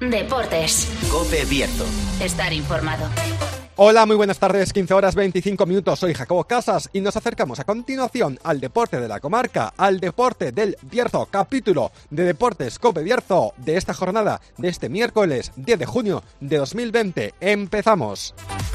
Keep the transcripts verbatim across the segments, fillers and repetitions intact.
Deportes. COPE Bierzo. Estar informado. Hola, muy buenas tardes, quince horas veinticinco minutos, soy Jacobo Casas y nos acercamos a continuación al deporte de la comarca, al deporte del Bierzo, capítulo de Deportes COPE Bierzo de esta jornada, de este miércoles diez de junio de dos mil veinte. Empezamos.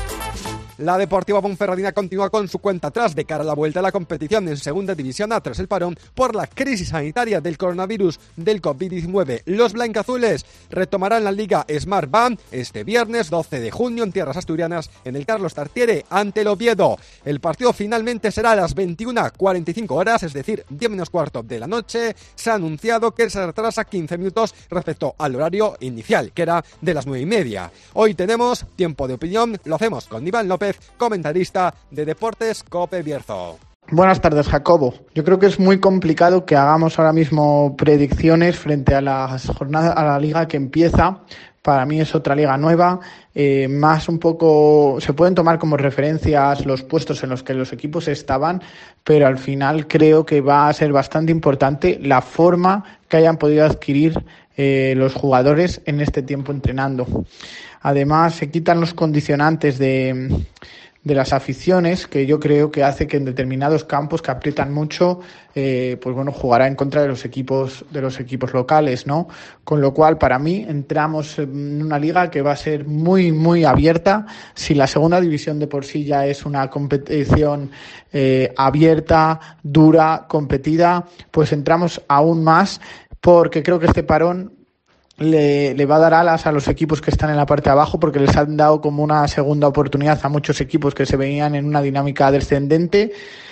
La Deportiva Ponferradina continúa con su cuenta atrás de cara a la vuelta a la competición en Segunda División A tras el parón por la crisis sanitaria del coronavirus del covid diecinueve. Los blancazules retomarán la Liga Smart Band este viernes doce de junio en tierras asturianas en el Carlos Tartiere ante el Oviedo. El partido finalmente será a las veintiuna cuarenta y cinco horas, es decir, diez menos cuarto de la noche. Se ha anunciado que se retrasa quince minutos respecto al horario inicial, que era de las nueve y media. Hoy tenemos tiempo de opinión, lo hacemos con Iván López, comentarista de Deportes COPE Bierzo. Buenas tardes, Jacobo. Yo creo que es muy complicado que hagamos ahora mismo predicciones frente a las jornadas, a la liga que empieza. Para mí es otra liga nueva, eh, más un poco, se pueden tomar como referencias los puestos en los que los equipos estaban, pero al final creo que va a ser bastante importante la forma que hayan podido adquirir eh, los jugadores en este tiempo entrenando. Además, se quitan los condicionantes de, de las aficiones, que yo creo que hace que en determinados campos que aprietan mucho, eh, pues bueno, jugará en contra de los equipos de los equipos locales, ¿no? Con lo cual, para mí, entramos en una liga que va a ser muy, muy abierta. Si la segunda división de por sí ya es una competición eh, abierta, dura, competida, pues entramos aún más, porque creo que este parón Le, le va a dar alas a los equipos que están en la parte de abajo, porque les han dado como una segunda oportunidad a muchos equipos que se veían en una dinámica descendente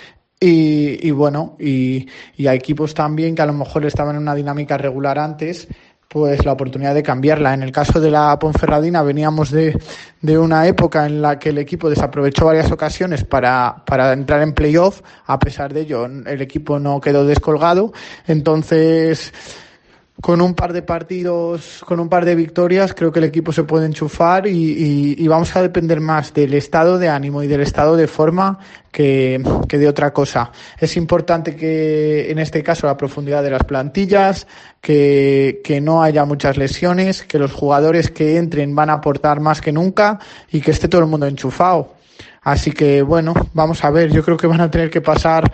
y, y bueno, y, y a equipos también que a lo mejor estaban en una dinámica regular antes, pues la oportunidad de cambiarla. En el caso de la Ponferradina veníamos de, de una época en la que el equipo desaprovechó varias ocasiones para, para entrar en playoff. A pesar de ello, el equipo no quedó descolgado, entonces con un par de partidos, con un par de victorias, creo que el equipo se puede enchufar y, y, y vamos a depender más del estado de ánimo y del estado de forma que, que de otra cosa. Es importante que, en este caso, la profundidad de las plantillas, que, que no haya muchas lesiones, que los jugadores que entren van a aportar más que nunca y que esté todo el mundo enchufado. Así que, bueno, vamos a ver. Yo creo que van a tener que pasar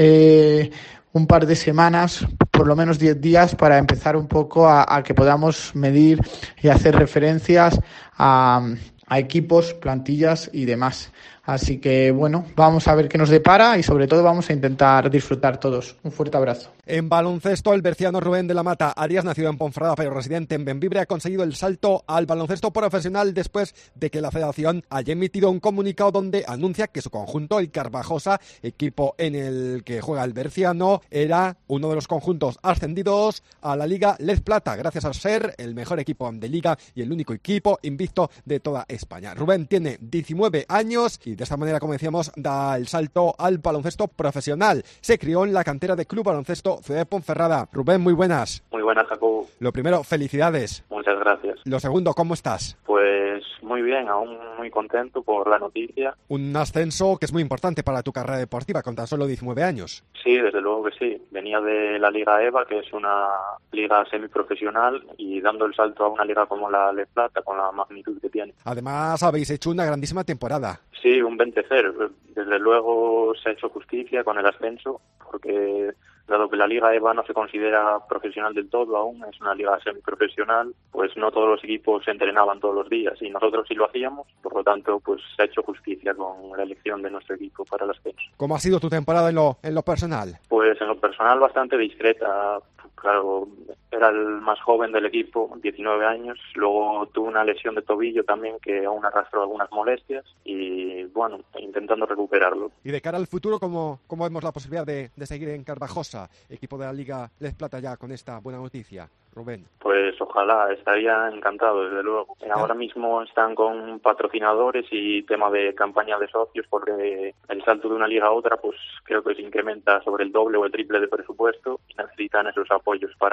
eh, un par de semanas, por lo menos diez días, para empezar un poco a, a que podamos medir y hacer referencias a, a equipos, plantillas y demás. Así que, bueno, vamos a ver qué nos depara y sobre todo vamos a intentar disfrutar todos. Un fuerte abrazo. En baloncesto, el berciano Rubén de la Mata Arias, nacido en Ponferrada pero residente en Bembibre, ha conseguido el salto al baloncesto profesional después de que la federación haya emitido un comunicado donde anuncia que su conjunto, el Carvajosa, equipo en el que juega el berciano, era uno de los conjuntos ascendidos a la Liga Les Plata, gracias a ser el mejor equipo de liga y el único equipo invicto de toda España. Rubén tiene diecinueve años y de esta manera, como decíamos, da el salto al baloncesto profesional. Se crió en la cantera de Club Baloncesto Ciudad de Ponferrada. Rubén, muy buenas. Muy buenas, Jacobo. Lo primero, felicidades. Muchas gracias. Lo segundo, ¿cómo estás? Pues muy bien, aún muy contento por la noticia. Un ascenso que es muy importante para tu carrera deportiva, con tan solo diecinueve años. Sí, desde luego que sí. Venía de la Liga EVA, que es una liga semiprofesional, y dando el salto a una liga como la Les Plata, con la magnitud que tiene. Además, habéis hecho una grandísima temporada. Sí, un veinte cero. Desde luego se ha hecho justicia con el ascenso, porque dado que la Liga EVA no se considera profesional del todo aún, es una liga semiprofesional, pues no todos los equipos se entrenaban todos los días y nosotros sí lo hacíamos, por lo tanto pues se ha hecho justicia con la elección de nuestro equipo para el ascenso. ¿Cómo ha sido tu temporada en lo, en lo personal? Pues en lo personal bastante discreta. Claro, era el más joven del equipo, diecinueve años, luego tuve una lesión de tobillo también que aún arrastró algunas molestias y bueno, intentando recuperarlo. Y de cara al futuro, ¿cómo, cómo vemos la posibilidad de, de seguir en Carvajosa, equipo de la Liga Les Plata, ya con esta buena noticia, Rubén? Pues ojalá, estaría encantado, desde luego. Ahora mismo están con patrocinadores y tema de campaña de socios, porque el salto de una liga a otra pues creo que se incrementa sobre el doble o el triple de presupuesto y necesitan esos apoyos para confirmar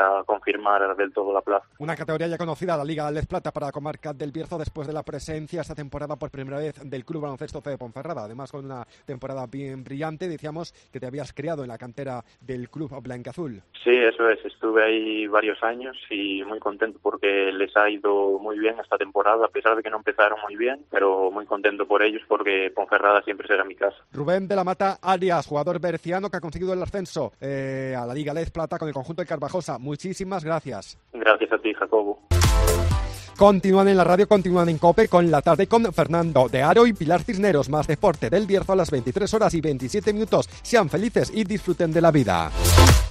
confirmar del todo la plaza. Una categoría ya conocida, la Liga Les Plata para la comarca del Bierzo, después de la presencia esta temporada por primera vez del Club Baloncesto C de Ponferrada. Además, con una temporada bien brillante, decíamos que te habías criado en la cantera del Club Blanquiazul. Sí, eso es. Estuve ahí varios años y muy contento porque les ha ido muy bien esta temporada, a pesar de que no empezaron muy bien, pero muy contento por ellos porque Ponferrada siempre será mi casa. Rubén de la Mata Arias, jugador berciano que ha conseguido el ascenso eh, a la Liga Les Plata con el conjunto de Carvajosa. Muchísimas gracias. Gracias a ti, Jacobo. Continúan en la radio, continúan en COPE con la tarde con Fernando de Aro y Pilar Cisneros. Más deporte del Bierzo a las veintitrés horas y veintisiete minutos. Sean felices y disfruten de la vida.